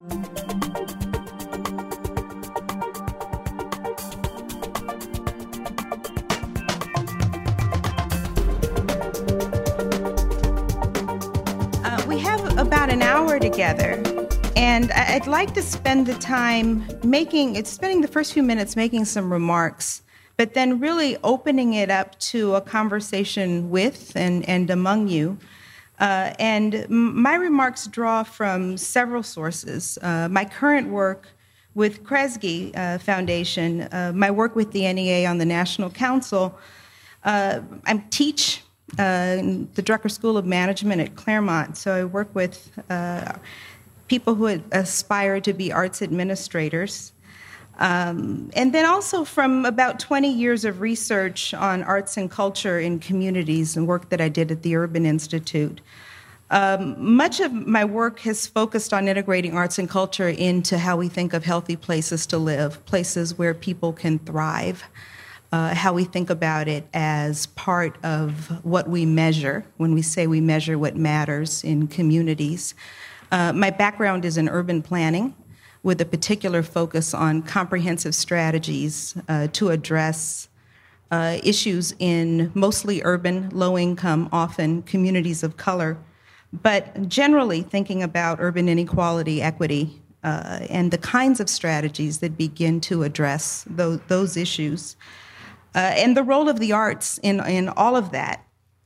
We have about an hour together, and I'd like to spend the time spending the first few minutes making some remarks, but then really opening it up to a conversation with and among you. And my remarks draw from several sources. My current work with Kresge Foundation, my work with the NEA on the National Council. I teach in the Drucker School of Management at Claremont, so I work with people who aspire to be arts administrators. And then also from about 20 years of research on arts and culture in communities and work that I did at the Urban Institute. Much of my work has focused on integrating arts and culture into how we think of healthy places to live, places where people can thrive, how we think about it as part of what we measure when we say we measure what matters in communities. My background is in urban planning, with a particular focus on comprehensive strategies to address issues in mostly urban, low-income, often communities of color, but generally thinking about urban inequality, equity, and the kinds of strategies that begin to address those issues, and the role of the arts in all of that.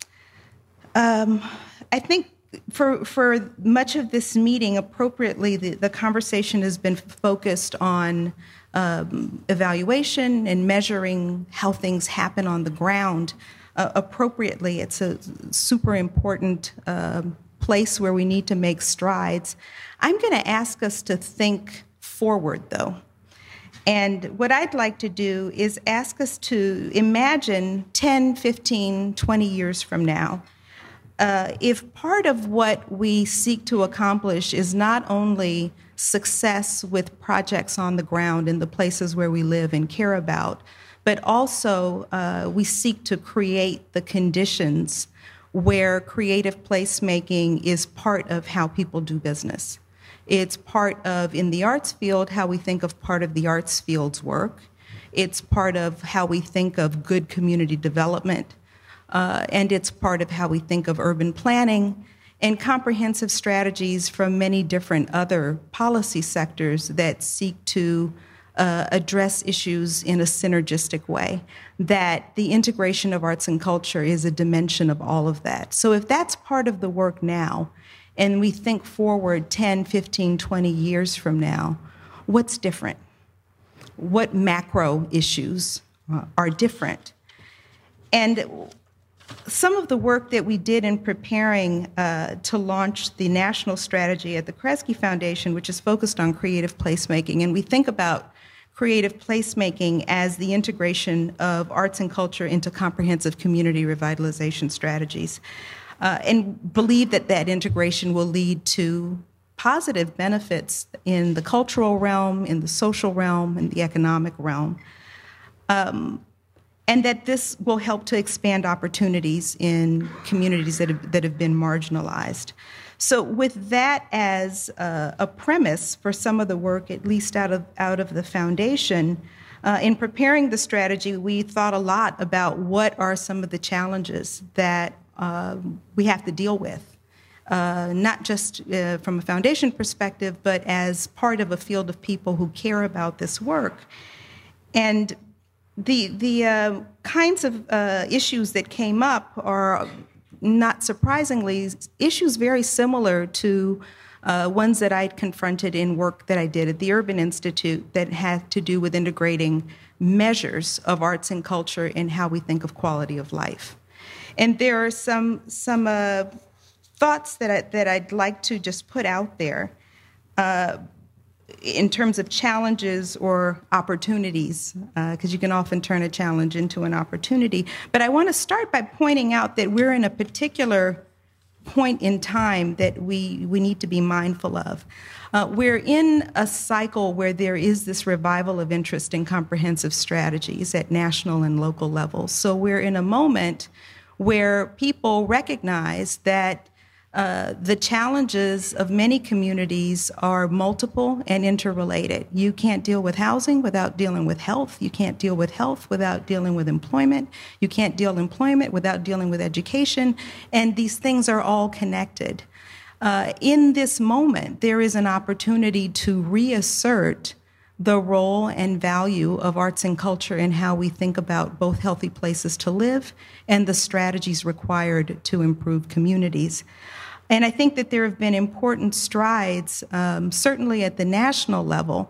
I think for much of this meeting, appropriately, the conversation has been focused on evaluation and measuring how things happen on the ground. Appropriately, it's a super important place where we need to make strides. I'm going to ask us to think forward, though. And what I'd like to do is ask us to imagine 10, 15, 20 years from now, if part of what we seek to accomplish is not only success with projects on the ground in the places where we live and care about, but also we seek to create the conditions where creative placemaking is part of how people do business. It's part of, in the arts field, how we think of part of the arts field's work. It's part of how we think of good community development. And it's part of how we think of urban planning and comprehensive strategies from many different other policy sectors that seek to address issues in a synergistic way, that the integration of arts and culture is a dimension of all of that. So if that's part of the work now, and we think forward 10, 15, 20 years from now, what's different? What macro issues are different? And some of the work that we did in preparing to launch the national strategy at the Kresge Foundation, which is focused on creative placemaking, and we think about creative placemaking as the integration of arts and culture into comprehensive community revitalization strategies, and believe that that integration will lead to positive benefits in the cultural realm, in the social realm, in the economic realm. And that this will help to expand opportunities in communities that have been marginalized. So with that as a premise for some of the work, at least out of the foundation, in preparing the strategy, we thought a lot about what are some of the challenges that we have to deal with, not just from a foundation perspective, but as part of a field of people who care about this work. And the kinds of issues that came up are, not surprisingly, issues very similar to ones that I'd confronted in work that I did at the Urban Institute that had to do with integrating measures of arts and culture in how we think of quality of life. And there are some thoughts that I'd like to just put out there in terms of challenges or opportunities, because you can often turn a challenge into an opportunity. But I want to start by pointing out that we're in a particular point in time that we need to be mindful of. We're in a cycle where there is this revival of interest in comprehensive strategies at national and local levels. So we're in a moment where people recognize that The challenges of many communities are multiple and interrelated. You can't deal with housing without dealing with health. You can't deal with health without dealing with employment. You can't deal with employment without dealing with education. And these things are all connected. In this moment, there is an opportunity to reassert the role and value of arts and culture in how we think about both healthy places to live and the strategies required to improve communities. And I think that there have been important strides, certainly at the national level,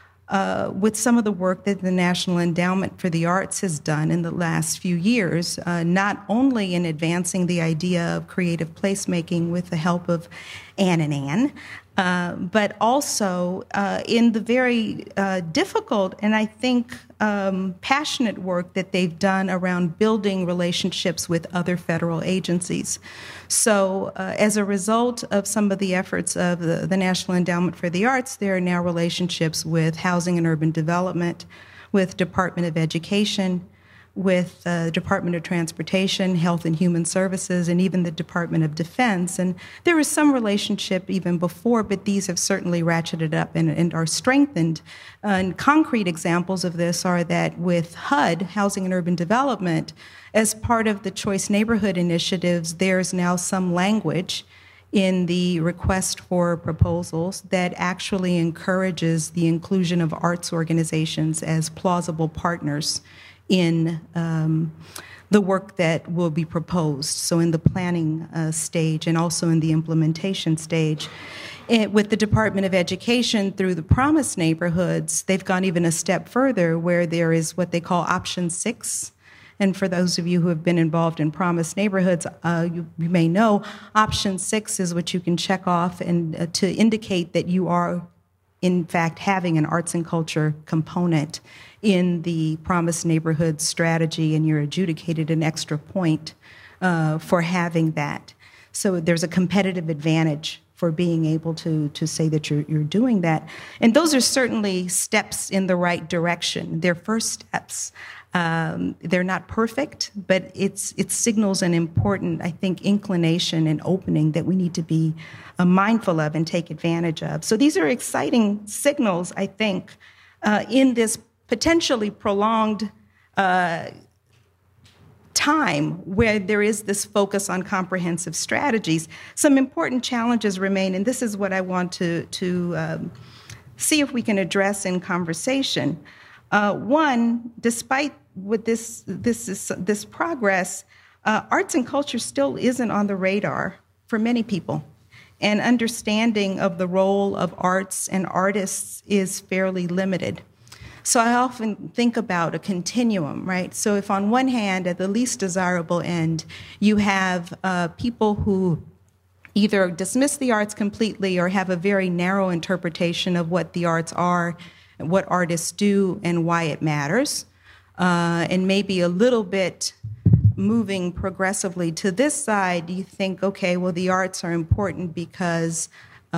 with some of the work that the National Endowment for the Arts has done in the last few years, not only in advancing the idea of creative placemaking with the help of Anne and Anne, but also in the very difficult and I think passionate work that they've done around building relationships with other federal agencies. So as a result of some of the efforts of the National Endowment for the Arts, there are now relationships with Housing and Urban Development, with Department of Education, with the Department of Transportation, Health and Human Services, and even the Department of Defense. And there was some relationship even before, but these have certainly ratcheted up and are strengthened. And concrete examples of this are that with HUD, Housing and Urban Development, as part of the Choice Neighborhood initiatives, there's now some language in the request for proposals that actually encourages the inclusion of arts organizations as plausible partners in the work that will be proposed, so in the planning stage and also in the implementation stage. With the Department of Education, through the Promise Neighborhoods, they've gone even a step further where there is what they call Option 6. And for those of you who have been involved in Promise Neighborhoods, you may know Option 6 is what you can check off and to indicate that you are, in fact, having an arts and culture component in the Promise Neighborhood strategy, and you're adjudicated an extra point for having that. So there's a competitive advantage for being able to say that you're doing that. And those are certainly steps in the right direction. They're first steps. They're not perfect, but it signals an important, I think, inclination and opening that we need to be mindful of and take advantage of. So these are exciting signals, I think, in this potentially prolonged time where there is this focus on comprehensive strategies. Some important challenges remain, and this is what I want to see if we can address in conversation. One, despite with this progress, arts and culture still isn't on the radar for many people. And understanding of the role of arts and artists is fairly limited. So I often think about a continuum, right? So if on one hand, at the least desirable end, you have people who either dismiss the arts completely or have a very narrow interpretation of what the arts are, what artists do, and why it matters, and maybe a little bit moving progressively to this side, you think, okay, well, the arts are important because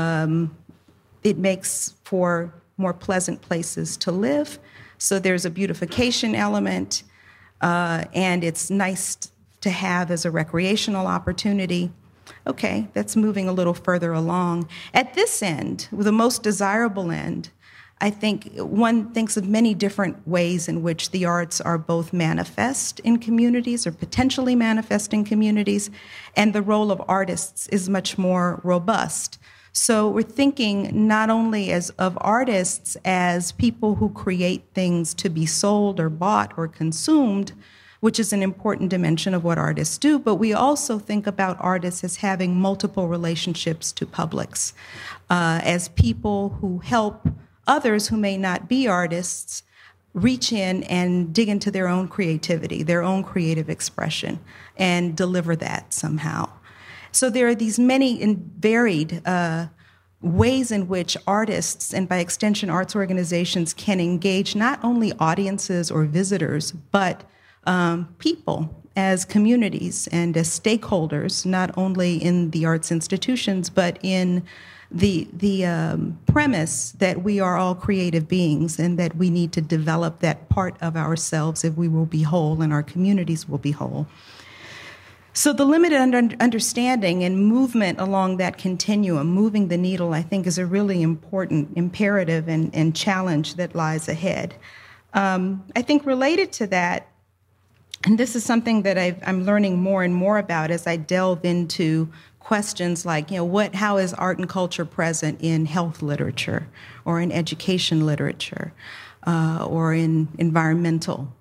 it makes for more pleasant places to live. So there's a beautification element, and it's nice to have as a recreational opportunity. Okay, that's moving a little further along. At this end, the most desirable end, I think one thinks of many different ways in which the arts are both manifest in communities or potentially manifest in communities, and the role of artists is much more robust. So we're thinking not only of artists as people who create things to be sold or bought or consumed, which is an important dimension of what artists do, but we also think about artists as having multiple relationships to publics, as people who help others who may not be artists reach in and dig into their own creativity, their own creative expression, and deliver that somehow. So there are these many and varied ways in which artists, and by extension arts organizations, can engage not only audiences or visitors, but people as communities and as stakeholders, not only in the arts institutions, but in the premise that we are all creative beings and that we need to develop that part of ourselves if we will be whole and our communities will be whole. So the limited understanding and movement along that continuum, moving the needle, I think is a really important imperative and challenge that lies ahead. I think related to that, and this is something that I'm learning more and more about as I delve into questions like, how is art and culture present in health literature or in education literature or in environmental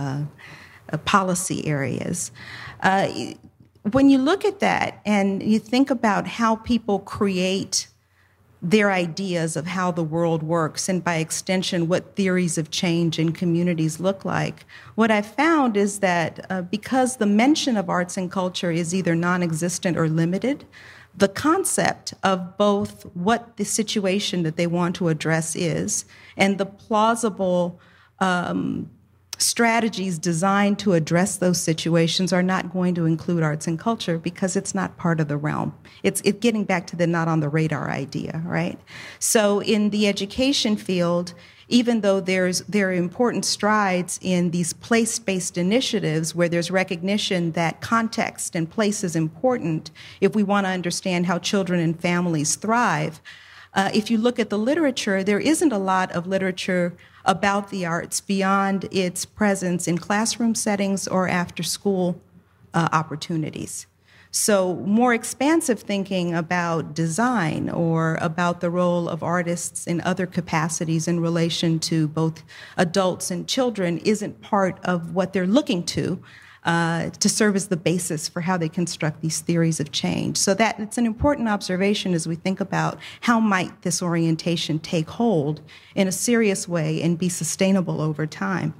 policy areas? When you look at that and you think about how people create their ideas of how the world works, and by extension, what theories of change in communities look like, what I've found is that because the mention of arts and culture is either non-existent or limited, the concept of both what the situation that they want to address is and the plausible strategies designed to address those situations are not going to include arts and culture because it's not part of the realm. It's getting back to the not on the radar idea, right? So in the education field, even though there are important strides in these place-based initiatives where there's recognition that context and place is important if we want to understand how children and families thrive, if you look at the literature, there isn't a lot of literature about the arts beyond its presence in classroom settings or after-school opportunities. So more expansive thinking about design or about the role of artists in other capacities in relation to both adults and children isn't part of what they're looking to serve as the basis for how they construct these theories of change. So that it's an important observation as we think about how might this orientation take hold in a serious way and be sustainable over time.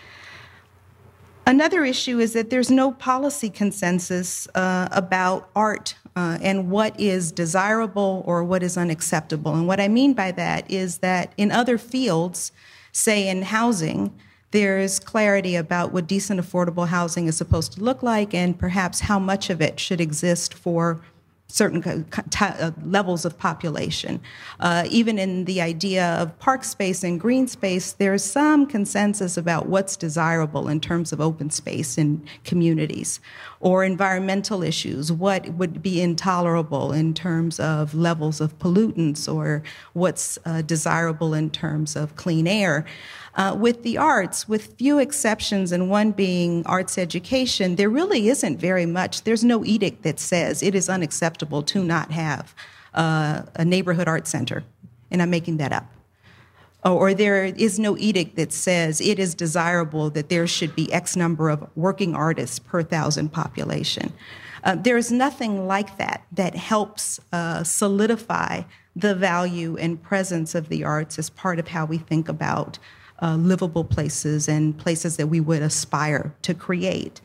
Another issue is that there's no policy consensus about art and what is desirable or what is unacceptable. And what I mean by that is that in other fields, say in housing, there's clarity about what decent, affordable housing is supposed to look like and perhaps how much of it should exist for certain levels of population. Even in the idea of park space and green space, there's some consensus about what's desirable in terms of open space in communities. Or environmental issues, what would be intolerable in terms of levels of pollutants or what's desirable in terms of clean air. With the arts, with few exceptions, and one being arts education, there really isn't very much. There's no edict that says it is unacceptable to not have a neighborhood art center, and I'm making that up. Or there is no edict that says it is desirable that there should be X number of working artists per 1,000 population. There is nothing like that helps solidify the value and presence of the arts as part of how we think about livable places and places that we would aspire to create.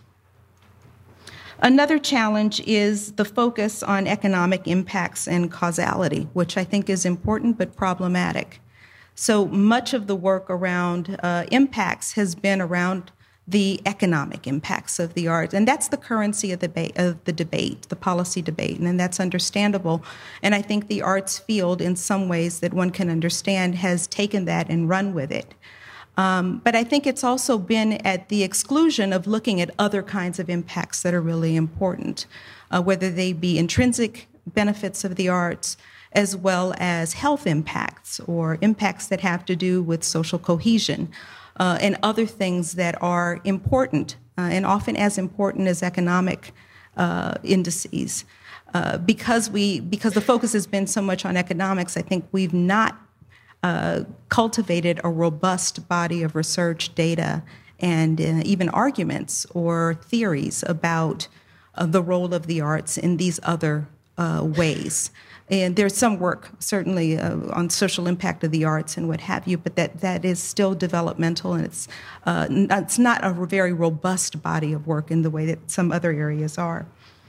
Another challenge is the focus on economic impacts and causality, which I think is important but problematic. So much of the work around impacts has been around the economic impacts of the arts, and that's the currency of the debate, the policy debate, and that's understandable. And I think the arts field, in some ways that one can understand, has taken that and run with it. But I think it's also been at the exclusion of looking at other kinds of impacts that are really important, whether they be intrinsic benefits of the arts, as well as health impacts or impacts that have to do with social cohesion and other things that are important and often as important as economic indices. Because the focus has been so much on economics, I think we've not cultivated a robust body of research, data, and even arguments or theories about the role of the arts in these other ways. And there's some work, certainly, on social impact of the arts and what have you, but that is still developmental, and it's not a very robust body of work in the way that some other areas are.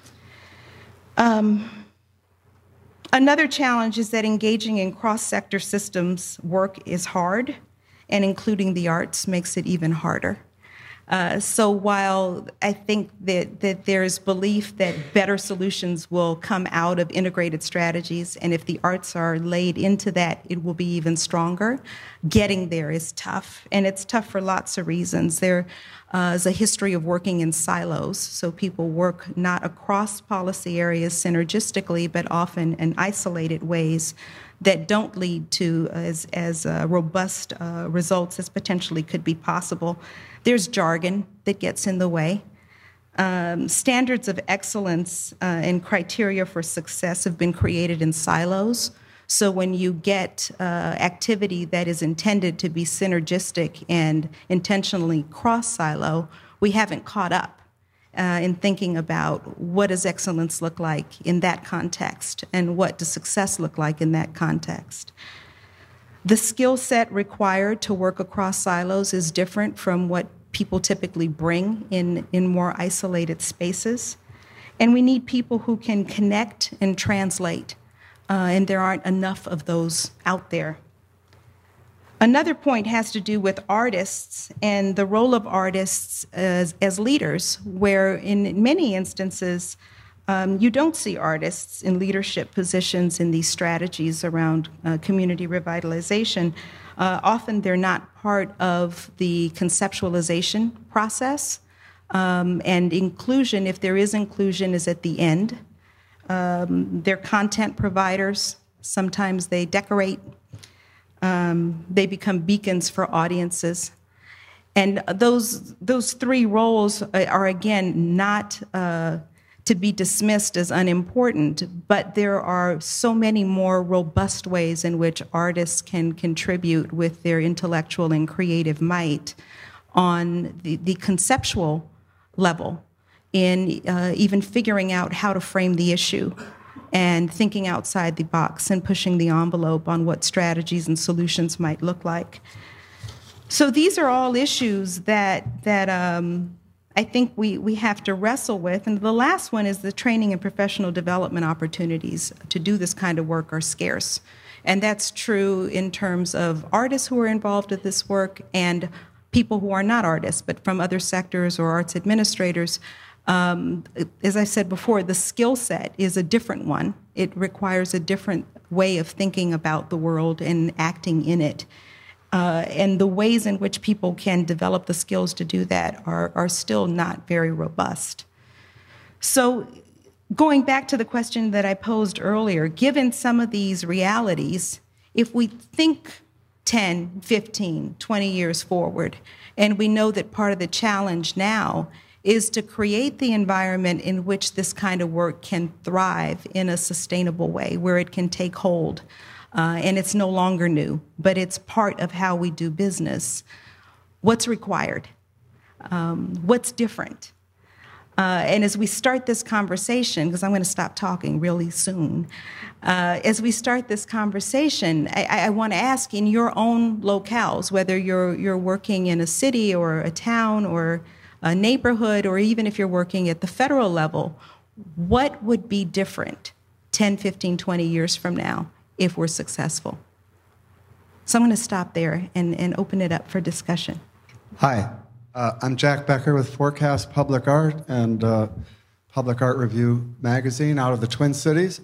Another challenge is that engaging in cross-sector systems work is hard, and including the arts makes it even harder. So while I think that there's belief that better solutions will come out of integrated strategies, and if the arts are laid into that, it will be even stronger, getting there is tough. And it's tough for lots of reasons. There is a history of working in silos, so people work not across policy areas synergistically, but often in isolated ways that don't lead to as robust results as potentially could be possible. There's jargon that gets in the way. Standards of excellence and criteria for success have been created in silos. So when you get activity that is intended to be synergistic and intentionally cross-silo, we haven't caught up in thinking about what does excellence look like in that context and what does success look like in that context. The skill set required to work across silos is different from what people typically bring in more isolated spaces. And we need people who can connect and translate, and there aren't enough of those out there. Another point has to do with artists and the role of artists as leaders, where in many instances, you don't see artists in leadership positions in these strategies around community revitalization. Often they're not part of the conceptualization process, and inclusion, if there is inclusion, is at the end. They're content providers. Sometimes they decorate. They become beacons for audiences. And those three roles are, again, not to be dismissed as unimportant, but there are so many more robust ways in which artists can contribute with their intellectual and creative might on the conceptual level in even figuring out how to frame the issue and thinking outside the box and pushing the envelope on what strategies and solutions might look like. So these are all issues that I think we have to wrestle with. And the last one is the training and professional development opportunities to do this kind of work are scarce. And that's true in terms of artists who are involved with this work and people who are not artists, but from other sectors or arts administrators. As I said before, the skill set is a different one. It requires a different way of thinking about the world and acting in it. And the ways in which people can develop the skills to do that are still not very robust. So going back to the question that I posed earlier, given some of these realities, if we think 10, 15, 20 years forward, and we know that part of the challenge now is to create the environment in which this kind of work can thrive in a sustainable way, where it can take hold. And it's no longer new, but it's part of how we do business. What's required? What's different? And as we start this conversation, because I'm going to stop talking really soon, as we start this conversation, I want to ask in your own locales, whether you're working in a city or a town or a neighborhood, or even if you're working at the federal level, what would be different 10, 15, 20 years from now if we're successful? So I'm going to stop there and open it up for discussion. Hi, I'm Jack Becker with Forecast Public Art and Public Art Review magazine out of the Twin Cities.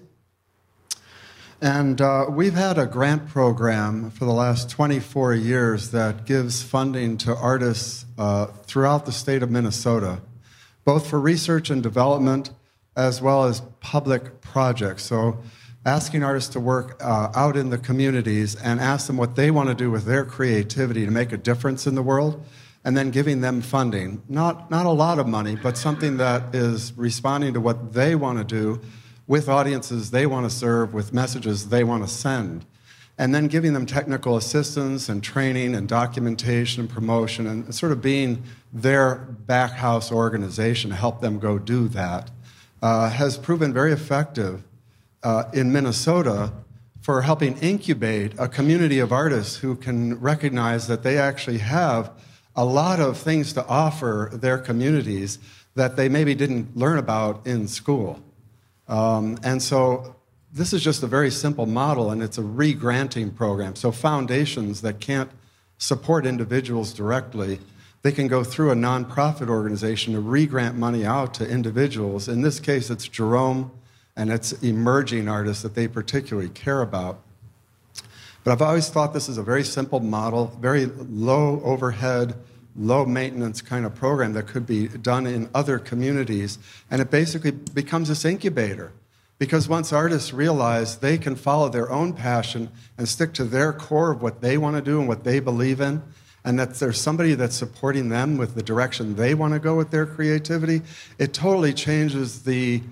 And we've had a grant program for the last 24 years that gives funding to artists throughout the state of Minnesota, both for research and development as well as public projects. So asking artists to work out in the communities and ask them what they want to do with their creativity to make a difference in the world, and then giving them funding. Not a lot of money, but something that is responding to what they want to do with audiences they want to serve, with messages they want to send. And then giving them technical assistance and training and documentation and promotion and sort of being their back house organization to help them go do that has proven very effective in Minnesota for helping incubate a community of artists who can recognize that they actually have a lot of things to offer their communities that they maybe didn't learn about in school. And so this is just a very simple model, and it's a re-granting program. So foundations that can't support individuals directly they can go through a nonprofit organization to re-grant money out to individuals. In this case, it's Jerome and it's emerging artists that they particularly care about. But I've always thought this is a very simple model, very low overhead, low maintenance kind of program that could be done in other communities. And it basically becomes this incubator. Because once artists realize they can follow their own passion and stick to their core of what they want to do and what they believe in, and that there's somebody that's supporting them with the direction they want to go with their creativity, it totally changes the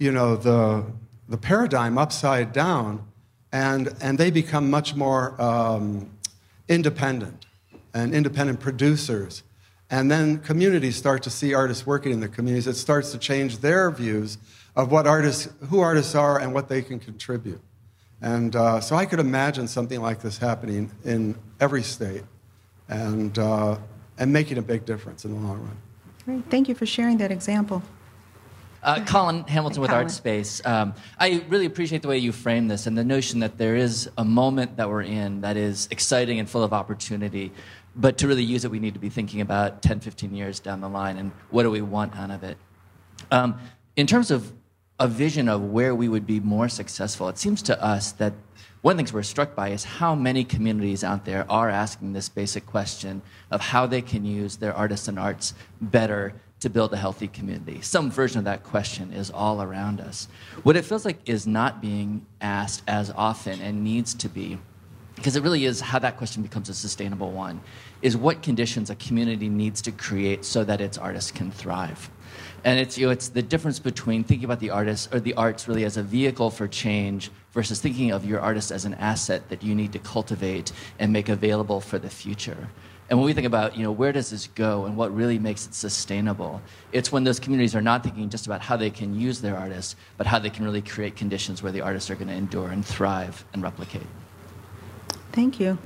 paradigm upside down, and they become much more independent and independent producers. And then communities start to see artists working in the communities. It starts to change their views of who artists are and what they can contribute. And so I could imagine something like this happening in every state and making a big difference in the long run. Great. Thank you for sharing that example. Colin Hamilton with ArtSpace. I really appreciate the way you frame this and the notion that there is a moment that we're in that is exciting and full of opportunity, but to really use it, we need to be thinking about 10, 15 years down the line and what do we want out of it. In terms of a vision of where we would be more successful, it seems to us that one of the things we're struck by is how many communities out there are asking this basic question of how they can use their artists and arts better to build a healthy community. Some version of that question is all around us. What it feels like is not being asked as often and needs to be, because it really is how that question becomes a sustainable one, is what conditions a community needs to create so that its artists can thrive. And it's the difference between thinking about the artist or the arts really as a vehicle for change versus thinking of your artist as an asset that you need to cultivate and make available for the future. And when we think about, where does this go and what really makes it sustainable, it's when those communities are not thinking just about how they can use their artists, but how they can really create conditions where the artists are going to endure and thrive and replicate. Thank you.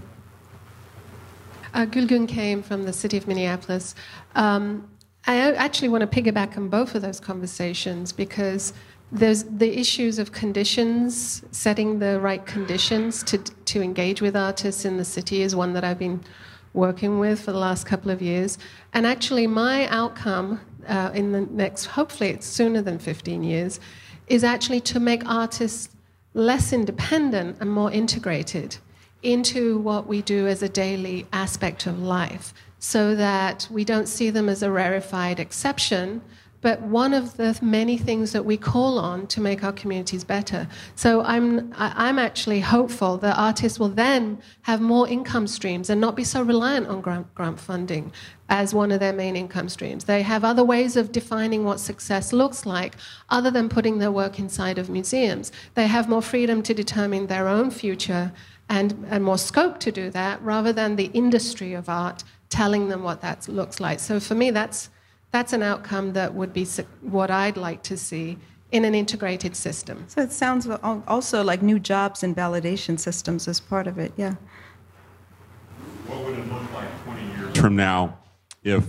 Gülgün came from the city of Minneapolis. I actually want to piggyback on both of those conversations because there's the issues of conditions, setting the right conditions to engage with artists in the city is one that I've been working with for the last couple of years. And actually my outcome in the next, hopefully it's sooner than 15 years, is actually to make artists less independent and more integrated into what we do as a daily aspect of life, so that we don't see them as a rarefied exception, but one of the many things that we call on to make our communities better. So I'm actually hopeful that artists will then have more income streams and not be so reliant on grant funding as one of their main income streams. They have other ways of defining what success looks like other than putting their work inside of museums. They have more freedom to determine their own future and more scope to do that rather than the industry of art telling them what that looks like. So for me, that's an outcome that would be what I'd like to see in an integrated system. So it sounds also like new jobs and validation systems as part of it, yeah. What would it look like 20 years from now if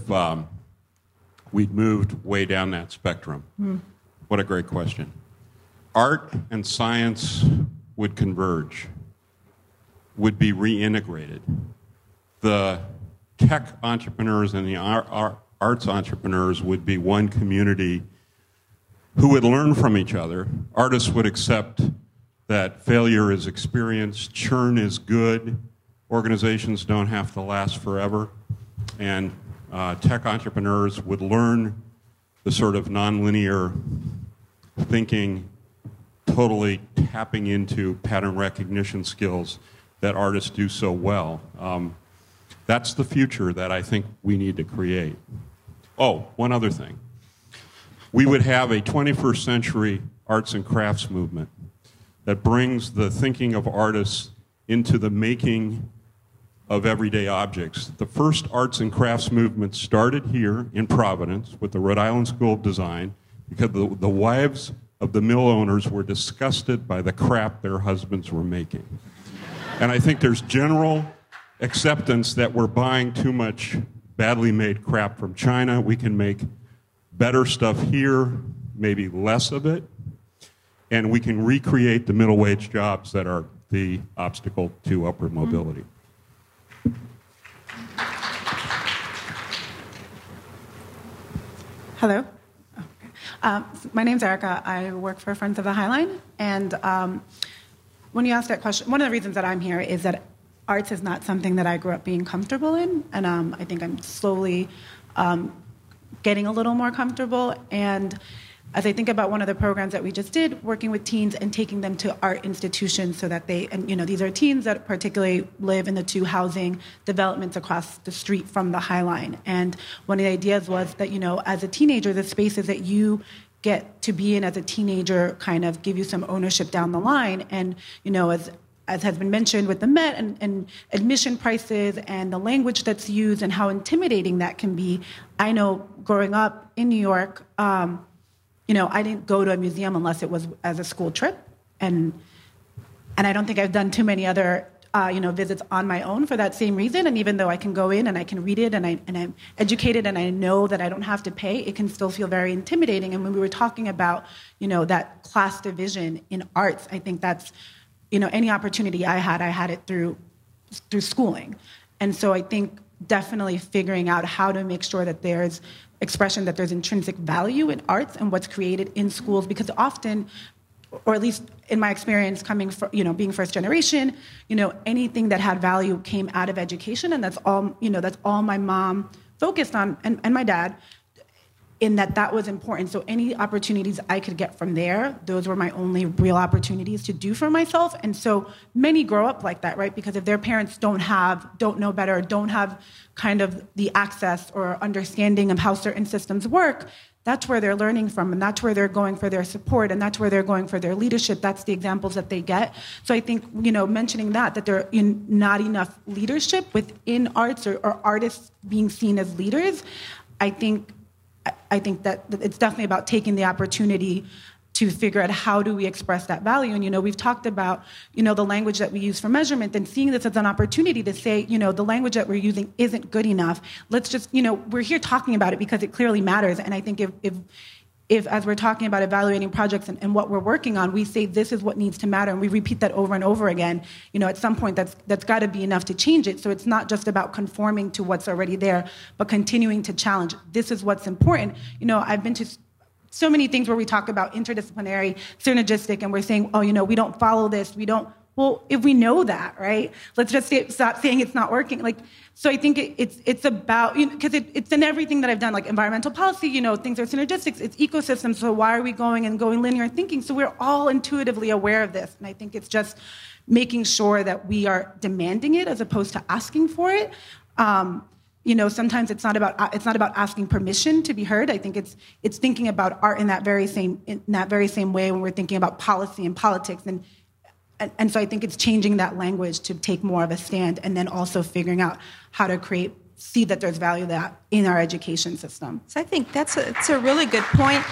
we'd moved way down that spectrum? What a great question. Art and science would converge, would be reintegrated. The tech entrepreneurs and the arts entrepreneurs would be one community who would learn from each other. Artists would accept that failure is experience, churn is good, organizations don't have to last forever, and tech entrepreneurs would learn the sort of nonlinear thinking, totally tapping into pattern recognition skills that artists do so well. That's the future that I think we need to create. Oh, one other thing. We would have a 21st century arts and crafts movement that brings the thinking of artists into the making of everyday objects. The first arts and crafts movement started here in Providence with the Rhode Island School of Design because the wives of the mill owners were disgusted by the crap their husbands were making. And I think there's general acceptance that we're buying too much badly made crap from China. We can make better stuff here, maybe less of it, and we can recreate the middle wage jobs that are the obstacle to upward mobility. Hello. My name's Erica. I work for Friends of the Highline. And when you asked that question, one of the reasons that I'm here is that arts is not something that I grew up being comfortable in. And I think I'm slowly getting a little more comfortable. And as I think about one of the programs that we just did, working with teens and taking them to art institutions so that they, and these are teens that particularly live in the 2 housing developments across the street from the High Line. And one of the ideas was that, as a teenager, the spaces that you get to be in as a teenager kind of give you some ownership down the line. And, as has been mentioned with the Met and admission prices and the language that's used and how intimidating that can be, I know growing up in New York, I didn't go to a museum unless it was as a school trip, and I don't think I've done too many other visits on my own for that same reason. And even though I can go in and I can read it and I'm educated and I know that I don't have to pay, it can still feel very intimidating. And when we were talking about that class division in arts, I think that's any opportunity I had it through schooling, and so I think definitely figuring out how to make sure that there's expression, that there's intrinsic value in arts and what's created in schools, because often, or at least in my experience coming from, being first generation, anything that had value came out of education, and that's all my mom focused on, and my dad, in that was important. So any opportunities I could get from there, those were my only real opportunities to do for myself. And so many grow up like that, right? Because if their parents don't know better, don't have kind of the access or understanding of how certain systems work, that's where they're learning from, and that's where they're going for their support, and that's where they're going for their leadership. That's the examples that they get. So I think, mentioning that there not enough leadership within arts or artists being seen as leaders, I think that it's definitely about taking the opportunity to figure out how do we express that value. And, we've talked about, the language that we use for measurement, and seeing this as an opportunity to say, the language that we're using isn't good enough. Let's just, we're here talking about it because it clearly matters. And I think if as we're talking about evaluating projects and what we're working on, we say this is what needs to matter, and we repeat that over and over again, at some point that's got to be enough to change it. So it's not just about conforming to what's already there, but continuing to challenge. This is what's important. I've been to so many things where we talk about interdisciplinary, synergistic, and we're saying, we don't follow this, we don't. Well, if we know that, right, let's just stop saying it's not working. So I think it's about, because it's in everything that I've done, like environmental policy, things are synergistics, it's ecosystems, so why are we going linear thinking? So we're all intuitively aware of this, and I think it's just making sure that we are demanding it as opposed to asking for it. Sometimes it's not about asking permission to be heard. I think it's thinking about art in that very same way when we're thinking about policy and politics, and so I think it's changing that language to take more of a stand, and then also figuring out how to see that there's value that in our education system. So I think it's a really good point.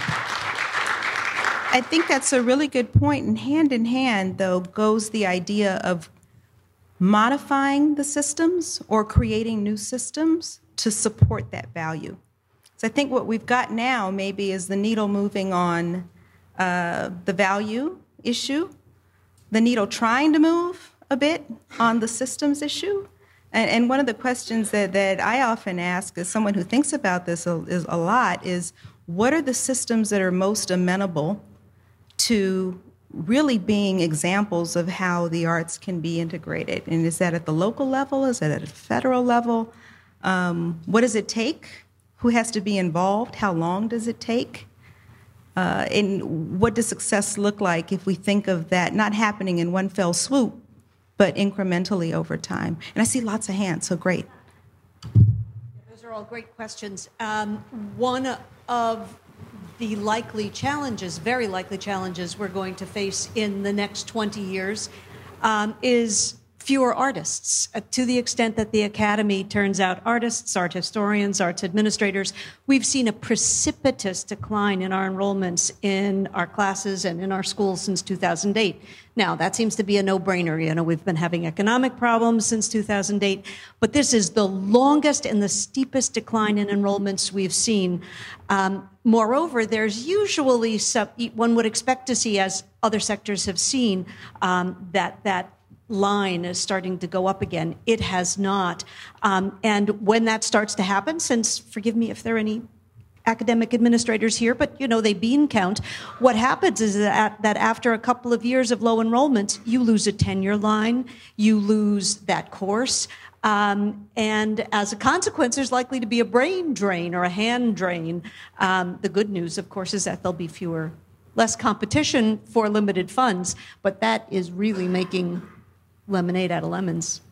I think that's a really good point. And hand in hand, though, goes the idea of modifying the systems or creating new systems to support that value. So I think what we've got now maybe is the needle moving on the value issue, the needle trying to move a bit on the systems issue. And one of the questions that I often ask as someone who thinks about this a lot is, what are the systems that are most amenable to really being examples of how the arts can be integrated? And is that at the local level? Is that at a federal level? What does it take? Who has to be involved? How long does it take? And what does success look like if we think of that not happening in one fell swoop, but incrementally over time? And I see lots of hands, so great. Those are all great questions. One of the likely challenges, very likely challenges we're going to face in the next 20 years is fewer artists. To the extent that the Academy turns out artists, art historians, arts administrators, we've seen a precipitous decline in our enrollments in our classes and in our schools since 2008. Now, that seems to be a no-brainer. We've been having economic problems since 2008, but this is the longest and the steepest decline in enrollments we've seen. Moreover, there's usually one would expect to see, as other sectors have seen, that line is starting to go up again. It has not. And when that starts to happen, since, forgive me if there are any academic administrators here, but they bean count. What happens is that after a couple of years of low enrollment, you lose a tenure line, you lose that course, and as a consequence, there's likely to be a brain drain or a hand drain. The good news, of course, is that there'll be less competition for limited funds, but that is really making lemonade out of lemons.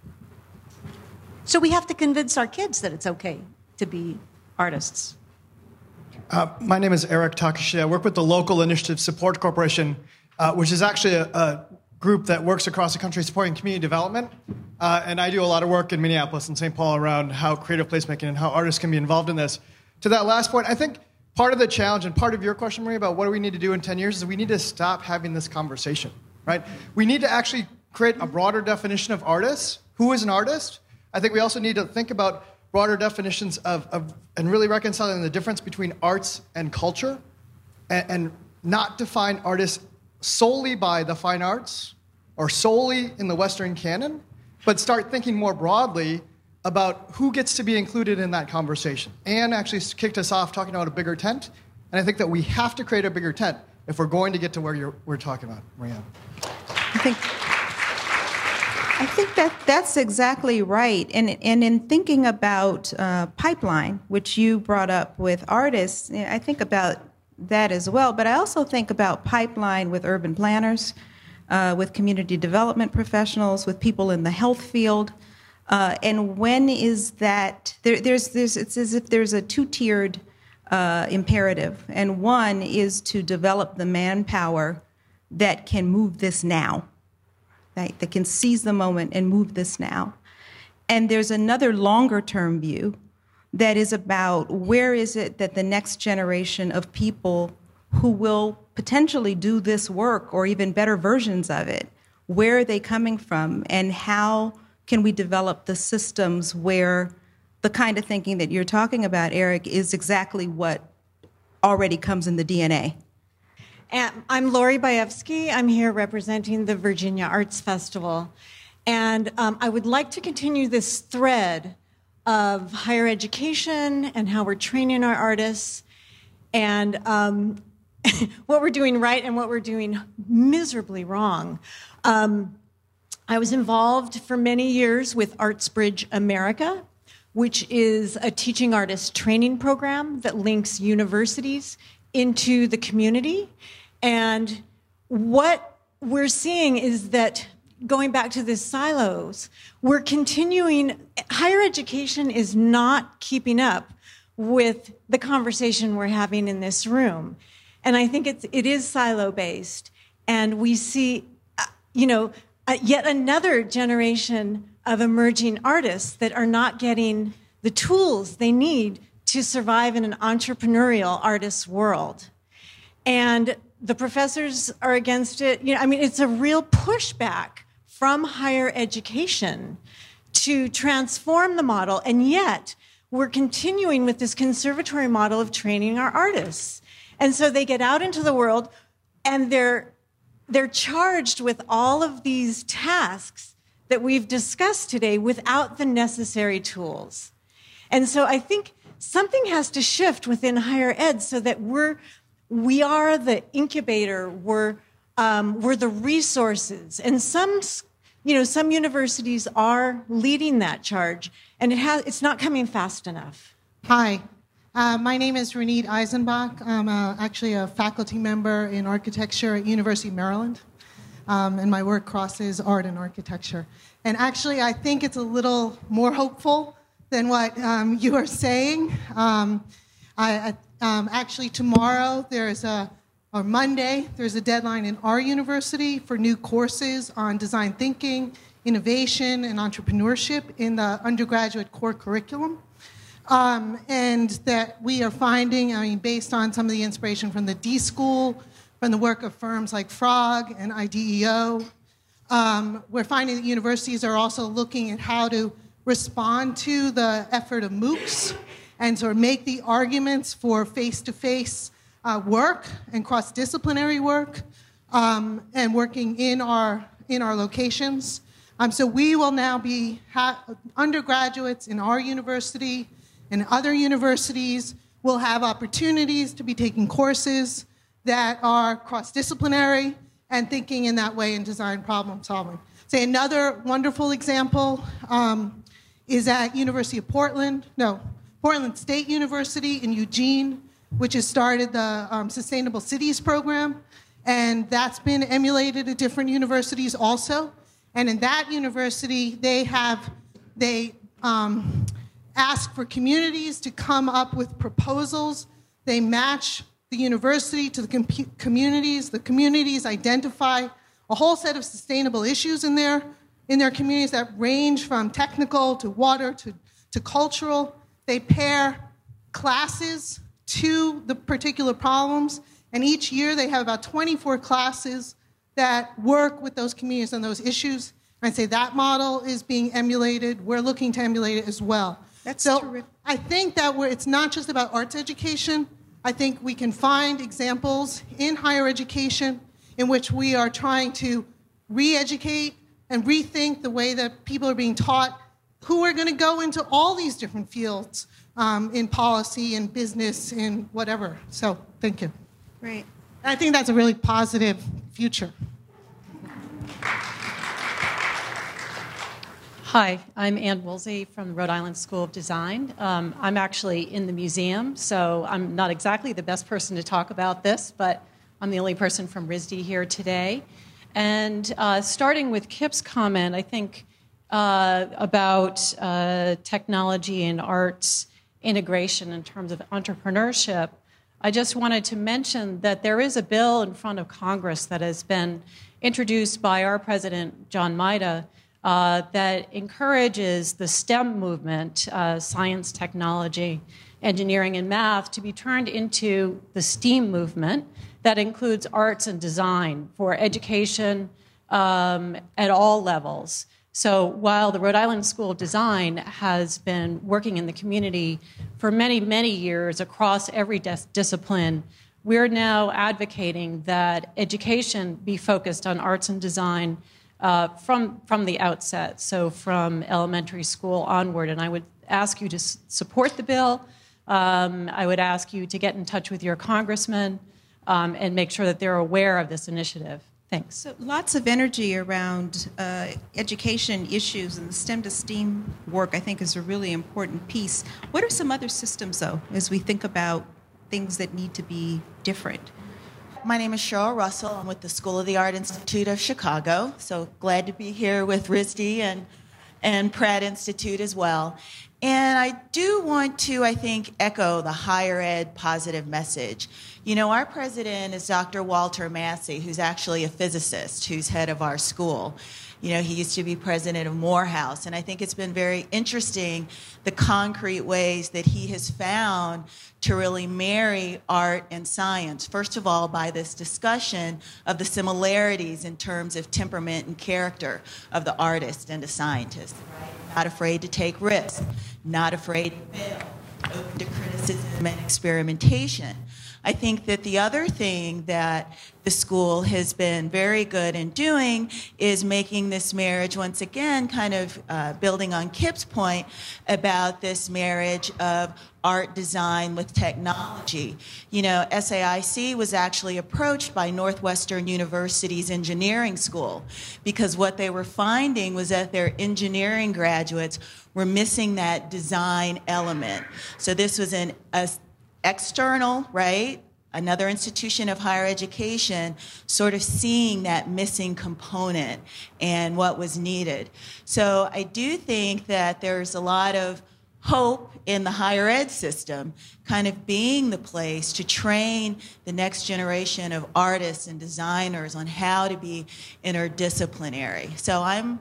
So we have to convince our kids that it's okay to be artists. My name is Eric Takashi. I work with the Local Initiative Support Corporation, which is actually a group that works across the country supporting community development. And I do a lot of work in Minneapolis and St. Paul around how creative placemaking and how artists can be involved in this. To that last point, I think part of the challenge and part of your question, Maria, about what do we need to do in 10 years is we need to stop having this conversation, right? We need to actually create a broader definition of artists. Who is an artist? I think we also need to think about broader definitions of and really reconciling the difference between arts and culture and not define artists solely by the fine arts or solely in the Western canon, but start thinking more broadly about who gets to be included in that conversation. Anne actually kicked us off talking about a bigger tent, and I think that we have to create a bigger tent if we're going to get to where we're talking about, Marianne. I think that's exactly right. And in thinking about pipeline, which you brought up with artists, I think about that as well. But I also think about pipeline with urban planners, with community development professionals, with people in the health field. And when is that? It's as if there's a two-tiered imperative. And one is to develop the manpower that can move this now. Right, that can seize the moment and move this now. And there's another longer-term view that is about where is it that the next generation of people who will potentially do this work or even better versions of it, where are they coming from, and how can we develop the systems where the kind of thinking that you're talking about, Eric, is exactly what already comes in the DNA. And I'm Lori Bajewski. I'm here representing the Virginia Arts Festival. And I would like to continue this thread of higher education and how we're training our artists and what we're doing right and what we're doing miserably wrong. I was involved for many years with ArtsBridge America, which is a teaching artist training program that links universities into the community. And what we're seeing is that, going back to the silos, we're continuing, higher education is not keeping up with the conversation we're having in this room. And I think it is silo-based. And we see, yet another generation of emerging artists that are not getting the tools they need to survive in an entrepreneurial artist's world. And the professors are against it. It's a real pushback from higher education to transform the model, and yet we're continuing with this conservatory model of training our artists. And so they get out into the world, and they're charged with all of these tasks that we've discussed today without the necessary tools. And so I think something has to shift within higher ed so that we are the incubator, we're the resources, and some universities are leading that charge, and it's not coming fast enough. Hi, my name is Renee Eisenbach. I'm actually a faculty member in architecture at University of Maryland, and my work crosses art and architecture. And actually, I think it's a little more hopeful than what you are saying. Actually, tomorrow or Monday, there's a deadline in our university for new courses on design thinking, innovation, and entrepreneurship in the undergraduate core curriculum. And that we are finding, based on some of the inspiration from the D School, from the work of firms like Frog and IDEO, we're finding that universities are also looking at how to respond to the effort of MOOCs and sort of make the arguments for face-to-face work and cross-disciplinary work and working in our locations. So we will now be undergraduates in our university and other universities will have opportunities to be taking courses that are cross-disciplinary and thinking in that way in design problem solving. Say another wonderful example is at Portland State University in Eugene, which has started the Sustainable Cities program, and that's been emulated at different universities also. And in that university, they ask for communities to come up with proposals. They match the university to the communities. The communities identify a whole set of sustainable issues in their communities that range from technical to water to cultural. They pair classes to the particular problems, and each year they have about 24 classes that work with those communities on those issues. And I'd say that model is being emulated. We're looking to emulate it as well. That's so terrific. I think that it's not just about arts education. I think we can find examples in higher education in which we are trying to re-educate and rethink the way that people are being taught who are going to go into all these different fields in policy and business and whatever. So thank you. Great. I think that's a really positive future. Hi, I'm Ann Woolsey from the Rhode Island School of Design. I'm actually in the museum, so I'm not exactly the best person to talk about this, but I'm the only person from RISD here today. And starting with Kip's comment, I think about technology and arts integration in terms of entrepreneurship, I just wanted to mention that there is a bill in front of Congress that has been introduced by our president, John Maida, that encourages the STEM movement, science, technology, engineering, and math, to be turned into the STEAM movement that includes arts and design for education at all levels. So while the Rhode Island School of Design has been working in the community for many, many years across every discipline, we're now advocating that education be focused on arts and design from the outset, so from elementary school onward. And I would ask you to support the bill. I would ask you to get in touch with your congressman and make sure that they're aware of this initiative. Thanks. So lots of energy around education issues, and the STEM to STEAM work, I think, is a really important piece. What are some other systems, though, as we think about things that need to be different? My name is Cheryl Russell. I'm with the School of the Art Institute of Chicago. So glad to be here with RISD and Pratt Institute as well. And I do want to, I think, echo the higher ed positive message. You know, our president is Dr. Walter Massey, who's actually a physicist, who's head of our school. You know, he used to be president of Morehouse, and I think it's been very interesting the concrete ways that he has found to really marry art and science. First of all, by this discussion of the similarities in terms of temperament and character of the artist and the scientist. Right? Not afraid to take risks, not afraid to fail, open to criticism and experimentation. I think that the other thing that the school has been very good in doing is making this marriage, once again, kind of building on Kip's point about this marriage of art design with technology. You know, SAIC was actually approached by Northwestern University's engineering school because what they were finding was that their engineering graduates were missing that design element. So this was an external, right? Another institution of higher education sort of seeing that missing component and what was needed. So I do think that there's a lot of hope in the higher ed system kind of being the place to train the next generation of artists and designers on how to be interdisciplinary. So I'm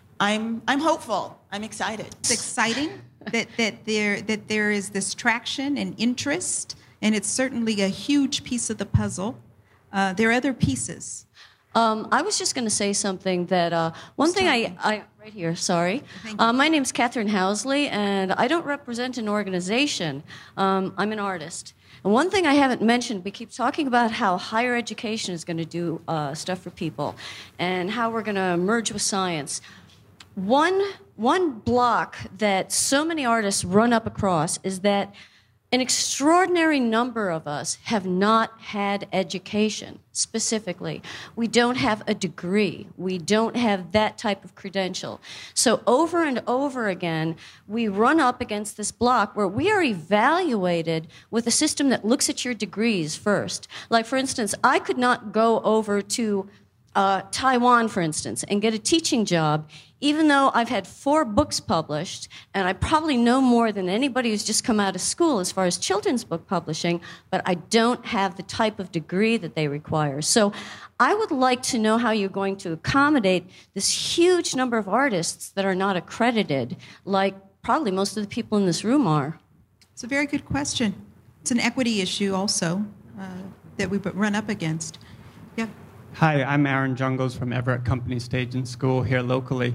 hopeful. I'm excited. It's exciting that there is this traction and interest, and it's certainly a huge piece of the puzzle. There are other pieces. I was just going to say something that one thing I right here, sorry. My name's Catherine Housley, and I don't represent an organization. I'm an artist. And one thing I haven't mentioned, we keep talking about how higher education is going to do stuff for people and how we're going to merge with science. One block that so many artists run up across is that An extraordinary number of us have not had education, specifically. We don't have a degree. We don't have that type of credential. So over and over again, we run up against this block where we are evaluated with a system that looks at your degrees first. Like, for instance, I could not go over to Taiwan, for instance, and get a teaching job, even though I've had 4 books published, and I probably know more than anybody who's just come out of school as far as children's book publishing, but I don't have the type of degree that they require. So I would like to know how you're going to accommodate this huge number of artists that are not accredited, like probably most of the people in this room are. It's a very good question. It's an equity issue also that we run up against. Yeah. Hi, I'm Aaron Jungles from Everett Company Stage and School here locally.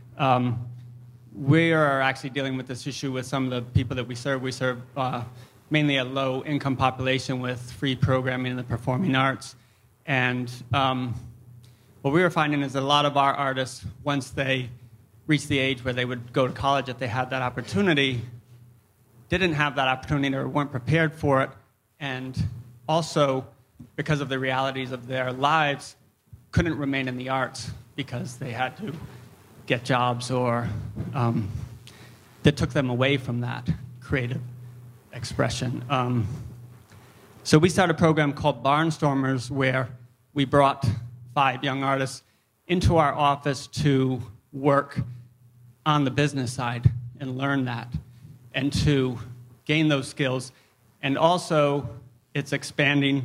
We are actually dealing with this issue with some of the people that we serve. We serve mainly a low-income population with free programming in the performing arts. And what we were finding is that a lot of our artists, once they reached the age where they would go to college, if they had that opportunity, didn't have that opportunity or weren't prepared for it, and also, because of the realities of their lives, couldn't remain in the arts because they had to get jobs or that took them away from that creative expression. So we started a program called Barnstormers, where we brought 5 young artists into our office to work on the business side and learn that and to gain those skills. And also, it's expanding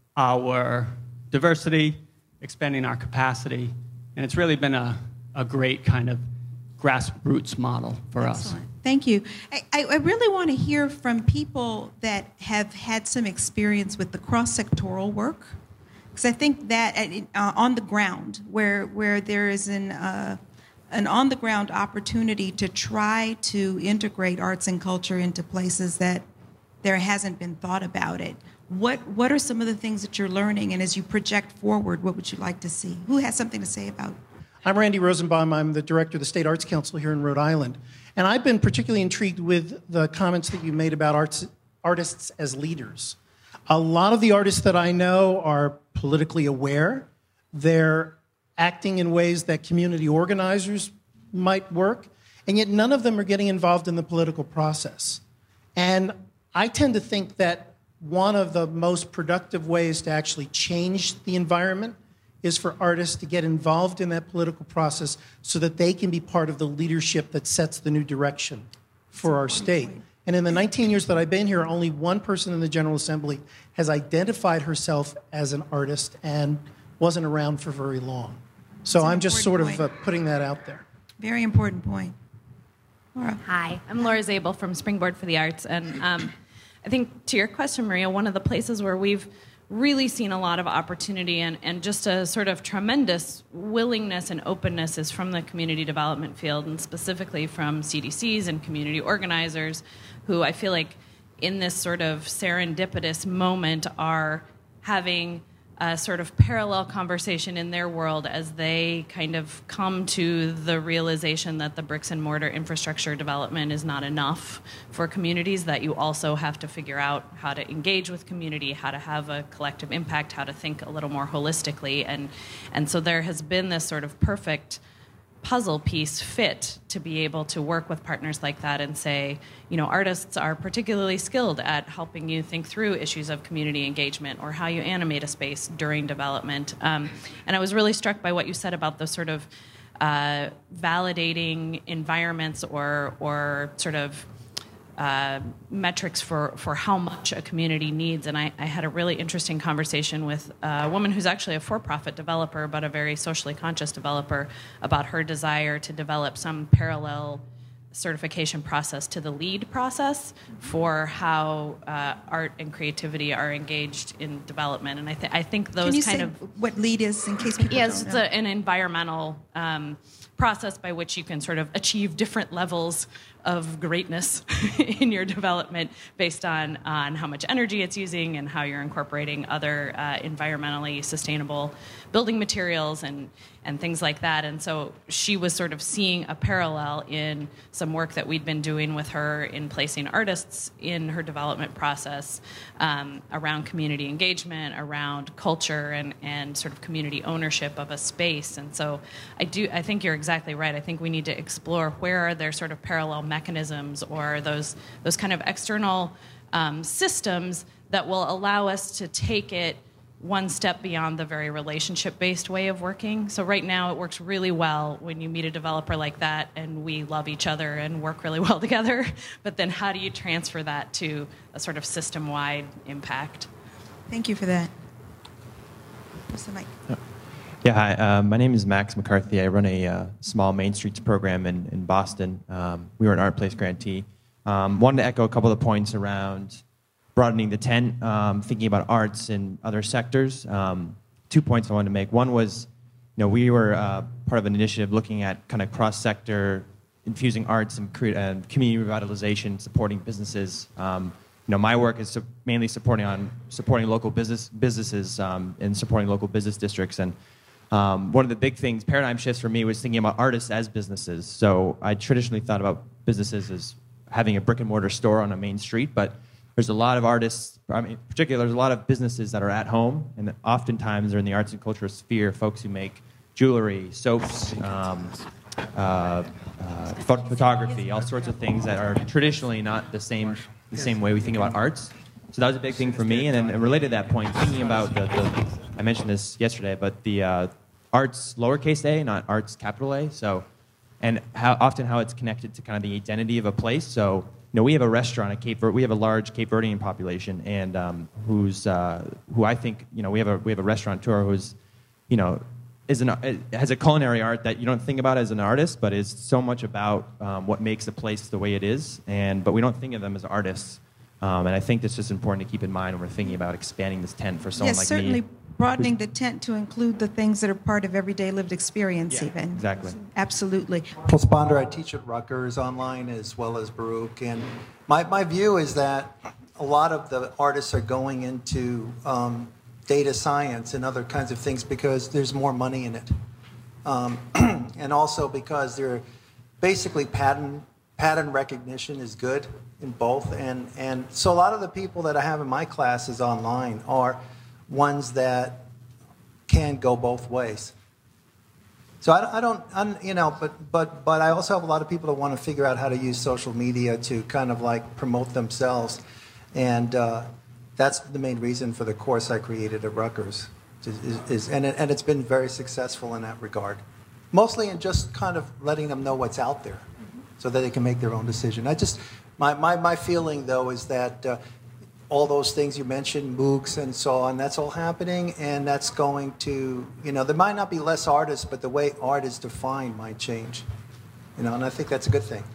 our diversity, expanding our capacity, and it's really been a great kind of grassroots model for Excellent. Us. Thank you. I really want to hear from people that have had some experience with the cross-sectoral work, because I think that on the ground, where there is an on-the-ground opportunity to try to integrate arts and culture into places that there hasn't been thought about it. What are some of the things that you're learning, and as you project forward, what would you like to see? Who has something to say about it? I'm Randy Rosenbaum. I'm the director of the State Arts Council here in Rhode Island. And I've been particularly intrigued with the comments that you made about artists as leaders. A lot of the artists that I know are politically aware. They're acting in ways that community organizers might work, and yet none of them are getting involved in the political process. And I tend to think that one of the most productive ways to actually change the environment is for artists to get involved in that political process so that they can be part of the leadership that sets the new direction for our state. And in the 19 years that I've been here, only one person in the General Assembly has identified herself as an artist and wasn't around for very long. So I'm just sort of putting that out there. Very important point. Laura. Hi, I'm Laura Zabel from Springboard for the Arts, and I think to your question, Maria, one of the places where we've really seen a lot of opportunity and just a sort of tremendous willingness and openness is from the community development field, and specifically from CDCs and community organizers who I feel like in this sort of serendipitous moment are having a sort of parallel conversation in their world as they kind of come to the realization that the bricks and mortar infrastructure development is not enough for communities, that you also have to figure out how to engage with community, how to have a collective impact, how to think a little more holistically. And so there has been this sort of perfect puzzle piece fit to be able to work with partners like that and say, you know, artists are particularly skilled at helping you think through issues of community engagement or how you animate a space during development. And I was really struck by what you said about the sort of validating environments or sort of metrics for how much a community needs. And I had a really interesting conversation with a woman who's actually a for-profit developer, but a very socially conscious developer, about her desire to develop some parallel certification process to the LEED process for how art and creativity are engaged in development. And I think those kind of... what LEED is, in case people don't know? It's an environmental process by which you can sort of achieve different levels of greatness in your development based on how much energy it's using and how you're incorporating other environmentally sustainable building materials and things like that. And so she was sort of seeing a parallel in some work that we'd been doing with her in placing artists in her development process around community engagement, around culture, and sort of community ownership of a space. And so I think you're exactly right. I think we need to explore where are there sort of parallel mechanisms or those kind of external systems that will allow us to take it one step beyond the very relationship-based way of working. So right now it works really well when you meet a developer like that and we love each other and work really well together. But then how do you transfer that to a sort of system-wide impact? Thank you for that. Mr. Mike. Yeah, hi. My name is Max McCarthy. I run a small Main Streets program in Boston. We were an Art Place grantee. Wanted to echo a couple of the points around broadening the tent, thinking about arts in other sectors. 2 points I wanted to make. One was, we were part of an initiative looking at kind of cross-sector infusing arts and community revitalization, supporting businesses. My work is mainly supporting local businesses and supporting local business districts. And one of the big things, paradigm shifts for me, was thinking about artists as businesses. So I traditionally thought about businesses as having a brick and mortar store on a main street, but there's a lot of artists, particularly there's a lot of businesses that are at home, and oftentimes they're in the arts and cultural sphere, folks who make jewelry, soaps, photography, all sorts of things that are traditionally not the same way we think about arts. So that was a big thing for me. And then related to that point, thinking about I mentioned this yesterday, but the arts lowercase a, not arts capital A. So, and how it's connected to kind of the identity of a place. So, we have a restaurant at Cape Verde. We have a large Cape Verdean population, and who I think, we have a restaurateur who's, has a culinary art that you don't think about as an artist, but is so much about what makes a place the way it is. But we don't think of them as artists. And I think that's just important to keep in mind when we're thinking about expanding this tent for someone like me. Yes, certainly broadening the tent to include the things that are part of everyday lived experience, even. Exactly. Absolutely. Postponder, I teach at Rutgers online as well as Baruch. And my view is that a lot of the artists are going into data science and other kinds of things because there's more money in it. And also because they're basically pattern recognition is good in both. And so a lot of the people that I have in my classes online are ones that can go both ways. So but I also have a lot of people that want to figure out how to use social media to kind of like promote themselves. And that's the main reason for the course I created at Rutgers. And it's been very successful in that regard. Mostly in just kind of letting them know what's out there so that they can make their own decision. My feeling, though, is that all those things you mentioned, MOOCs and so on, that's all happening, and that's going to, there might not be less artists, but the way art is defined might change. And I think that's a good thing.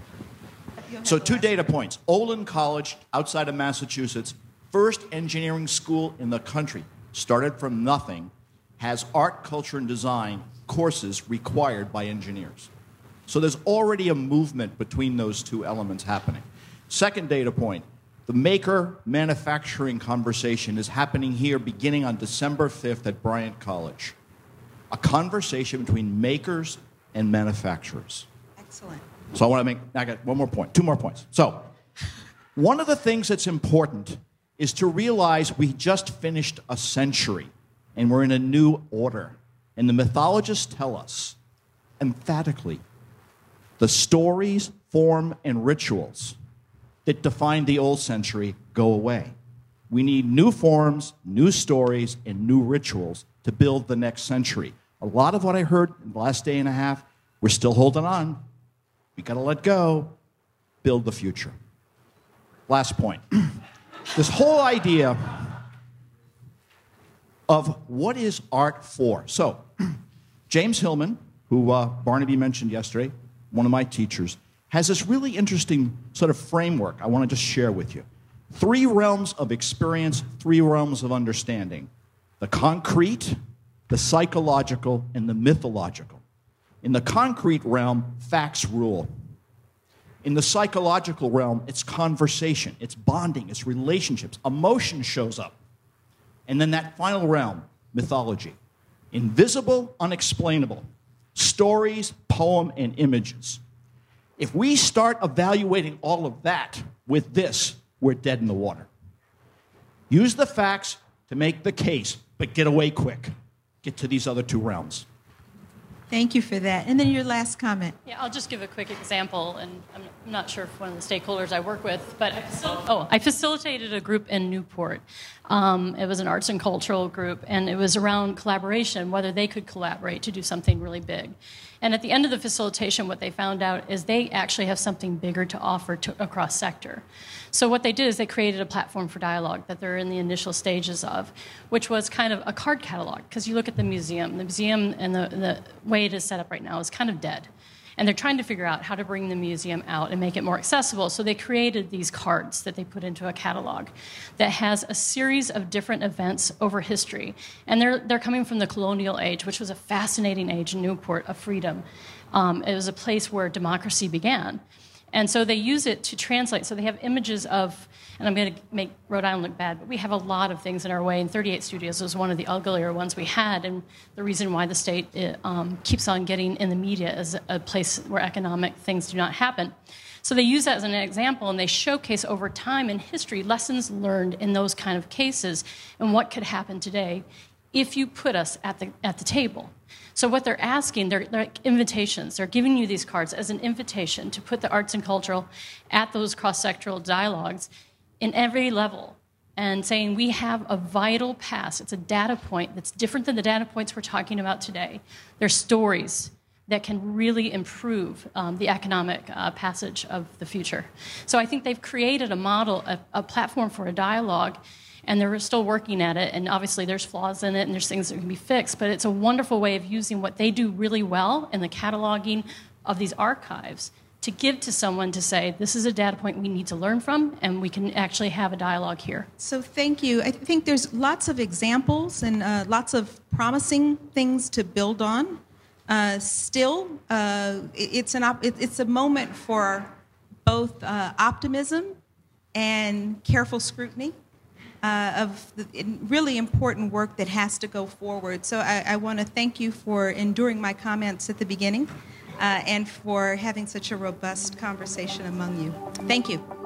So 2 data points. Olin College, outside of Massachusetts, first engineering school in the country, started from nothing, has art, culture, and design courses required by engineers. So there's already a movement between those two elements happening. Second data point, the maker manufacturing conversation is happening here beginning on December 5th at Bryant College. A conversation between makers and manufacturers. Excellent. So I got 2 more points. So one of the things that's important is to realize we just finished a century and we're in a new order. And the mythologists tell us emphatically the stories, form, and rituals that defined the old century go away. We need new forms, new stories, and new rituals to build the next century. A lot of what I heard in the last day and a half, we're still holding on. We got to let go, build the future. Last point. This whole idea of what is art for. So, James Hillman, who Barnaby mentioned yesterday, one of my teachers, has this really interesting sort of framework I want to just share with you. 3 realms of experience, 3 realms of understanding. The concrete, the psychological, and the mythological. In the concrete realm, facts rule. In the psychological realm, it's conversation, it's bonding, it's relationships. Emotion shows up. And then that final realm, mythology. Invisible, unexplainable. Stories, poem, and images. If we start evaluating all of that with this, we're dead in the water. Use the facts to make the case, but get away quick. Get to these other two realms. Thank you for that. And then your last comment. Yeah, I'll just give a quick example, and I'm not sure if one of the stakeholders I work with, but I facilitated a group in Newport. It was an arts and cultural group, and it was around collaboration, whether they could collaborate to do something really big. And at the end of the facilitation, what they found out is they actually have something bigger to offer across sector. So what they did is they created a platform for dialogue that they're in the initial stages of, which was kind of a card catalog. Because you look at the museum and the way it is set up right now is kind of dead. And they're trying to figure out how to bring the museum out and make it more accessible. So they created these cards that they put into a catalog that has a series of different events over history. And they're coming from the colonial age, which was a fascinating age in Newport of freedom. It was a place where democracy began. And so they use it to translate. So they have images of, and I'm going to make Rhode Island look bad, but we have a lot of things in our way. And 38 Studios was one of the uglier ones we had. And the reason why the state keeps on getting in the media as a place where economic things do not happen. So they use that as an example, and they showcase over time in history lessons learned in those kind of cases and what could happen today if you put us at the table. So what they're asking, they're like invitations. They're giving you these cards as an invitation to put the arts and cultural at those cross-sectoral dialogues in every level and saying we have a vital past. It's a data point that's different than the data points we're talking about today. They're stories that can really improve the economic passage of the future. So I think they've created a model, a platform for a dialogue, and they're still working at it, and obviously there's flaws in it and there's things that can be fixed, but it's a wonderful way of using what they do really well in the cataloging of these archives to give to someone to say, this is a data point we need to learn from, and we can actually have a dialogue here. So thank you. I think there's lots of examples and lots of promising things to build on. Still, it's a moment for both optimism and careful scrutiny of the really important work that has to go forward. So I want to thank you for enduring my comments at the beginning and for having such a robust conversation among you. Thank you.